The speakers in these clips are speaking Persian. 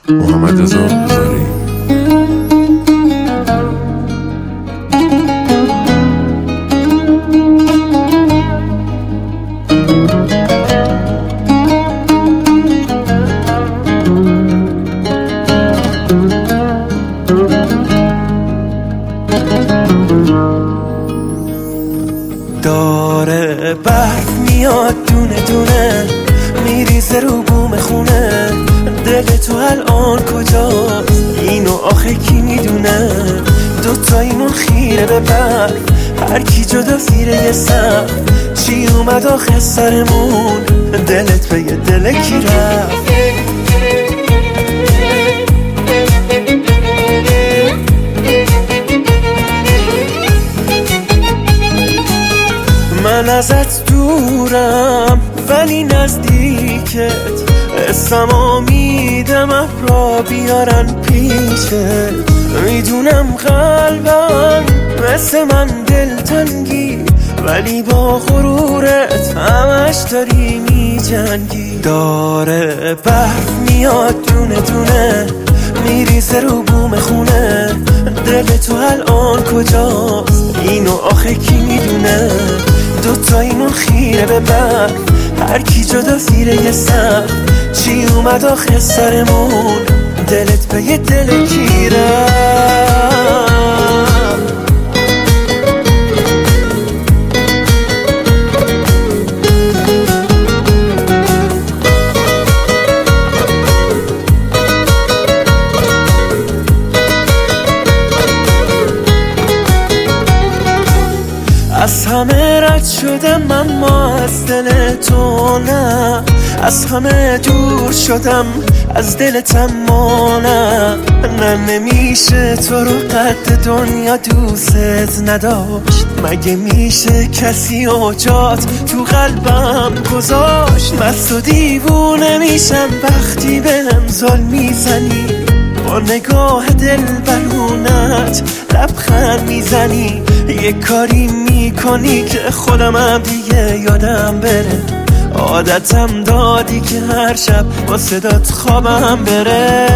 محمد رضا هزاری. داره برف میاد دونه دونه میریزه رو بوم خونه، دل تو الان کجاست؟ اینو آخه کی میدونه؟ دوتاییمون خیره به برف، هر کی جدا زیر یه سقف. چی اومد آخه سرمون؟ دلت به یه دل کی رفت؟ من ازت دورم ولی نزدیکت، اسمو میدم ابرا بیارن پیشت. میدونم قلبم مثل من دلتنگی، ولی با غرورت همش داری میجنگی. داره برف میاد دونه دونه میریزه رو بوم خونه، دل تو الان کجاست؟ اینو آخه کی میدونه؟ دوتاییمون خیره به برف، هر کی جدا زیر یه سقف. چی اومد آخه سرمون؟ دلت به یه دل کی رفت؟ از همه رد شدم اما از دل تو نه، از همه دور شدم از دلت اما نه. نمیشه تو رو قد دنیا دوست نداشت، مگه میشه کسی اوجات تو قلبم گذاشت؟ مست و دیوونه میشم وقتی بهم ظلم میزنی، با نگاه دل برونت لبخند میزنی. یه کاری میکنی که خودمم دیگه یادم بره، عادتم دادی که هر شب با صدات خوابم بره.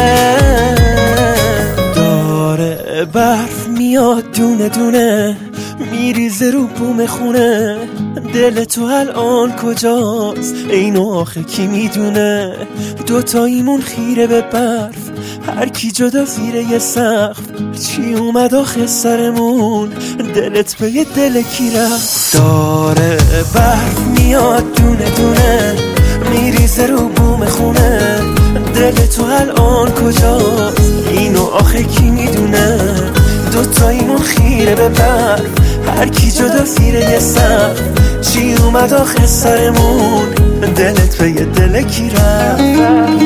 داره برف میاد دونه دونه میریزه رو بوم خونه، دل تو الان کجاست؟ اینو آخه کی میدونه؟ دوتاییمون خیره به برف، هر کی جدا زیر یه سقف. چی اومد آخه سرمون؟ دلت به یه دل کی رفت؟ داره برف میاد دونه دونه میریزه رو بوم خونه، دل تو الان کجاست؟ اینو آخه کی میدونه؟ دوتاییمون خیره به برف، هر کی جدا زیر یه سقف. چی اومد آخه سرمون؟ دلت به یه دل کی رفت؟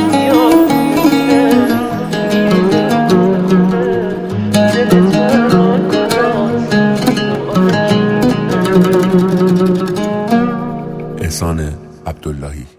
احسان عبداللهی.